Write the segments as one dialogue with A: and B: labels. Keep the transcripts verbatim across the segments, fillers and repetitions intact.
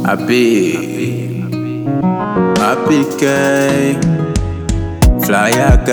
A: Happy, happy K, fly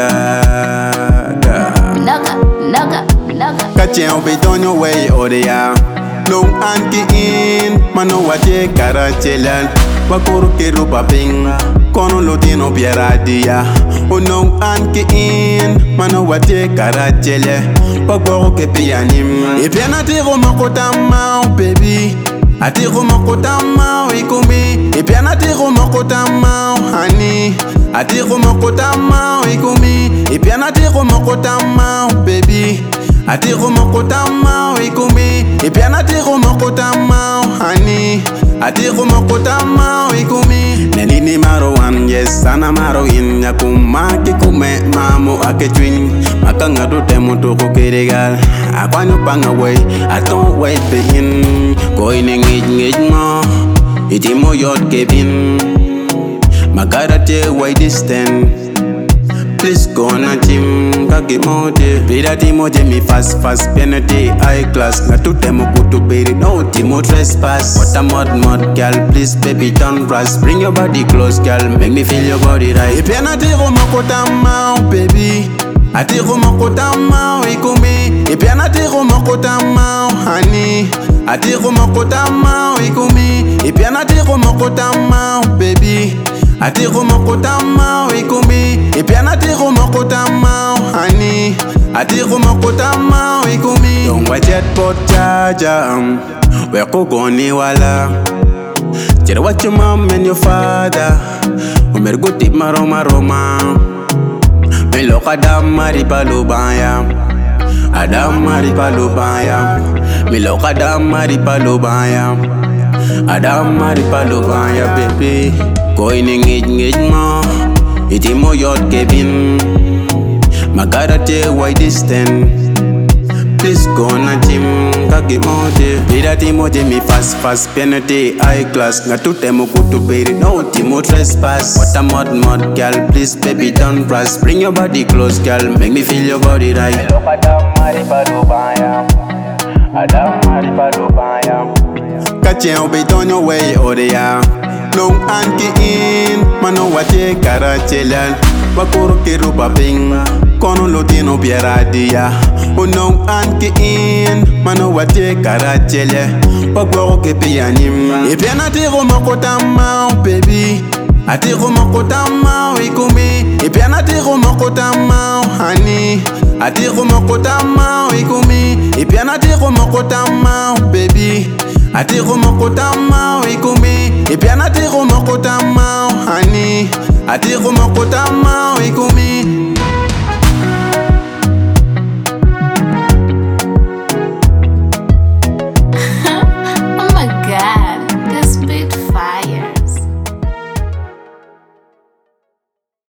A: agaga.
B: Naga, naga, naga.
A: Catching up it on your way, oh yeah. No anki in, mano waje karachelan. Wakuru kiru paping, kono lotino biaradia. Oh no anki in, mano waje karachele. Wakuru ke pianim. If you're not here, makota mau, baby. Atiro makota mau ikumi. If you're not here, makota mau, honey. Atiro makota mau ikumi. If you're not here, makota mau, baby. Atiro makota mau ikumi. If you're not here, makota mau, honey. Atiro makota mau ikumi. Nelini maro one yes, sana maro in yakuma kikume mamu aketwin. Makanga do temo to kokeregal. Akwanyo panga way, I don't wait begin. Going in it mo, itimo yot Kevin. Magarate way distant. Please go na gym, kage mode. Pira timoje mi fast fast, penalty high class. Na to temo kutu beri, no timo trespass. What a mod mod girl, please baby don't rush. Bring your body close girl, make me feel your body right. If you're not here, makota mau baby. Atiro makota mau ikumi. If you're not here, makota mau honey. Atiro makota mau ikumi. If you're not here, makota mau baby. Atiro makota mau ikumi. If you're not here, makota mau honey. Atiro makota mau ikumi. Don't watch it pot charger. Um, we're goni wala. Just watch your mom and your father. Umer guti maroma roma. Melo kadam mari palubaya. Adam mari palubaya. Melo kadam mari palubaya. Adam mari palubaya baby. Going in it ngej mo. Itimo yot Kevin. Magarate way distant. Please go na gym, kage mode. Pira timoje mi fast fast, penalty high class. Na to temo kutu beri, no timo trespass. What a mod mod girl, please baby don't rush. Bring your body close girl, make me feel your body right.
C: Melo kadam mari palubaya. Adam mari palubaya.
A: Catching up it on your way, oh yeah. Long anki in, mano waje karachelan. Wakuru kiru paping, kono lotino biaradia. Oh no anki in, mano waje karachele. Wakuru ke pianim. If you're not here, makota mau baby. Atiro makota mau ikumi. If you're not here, makota mau honey. Atiro makota mau ikumi. If you're not here, makota mau baby. Atiro makota mau ikumi. If you're not here, makota mau honey. Atiro makota mau ikumi.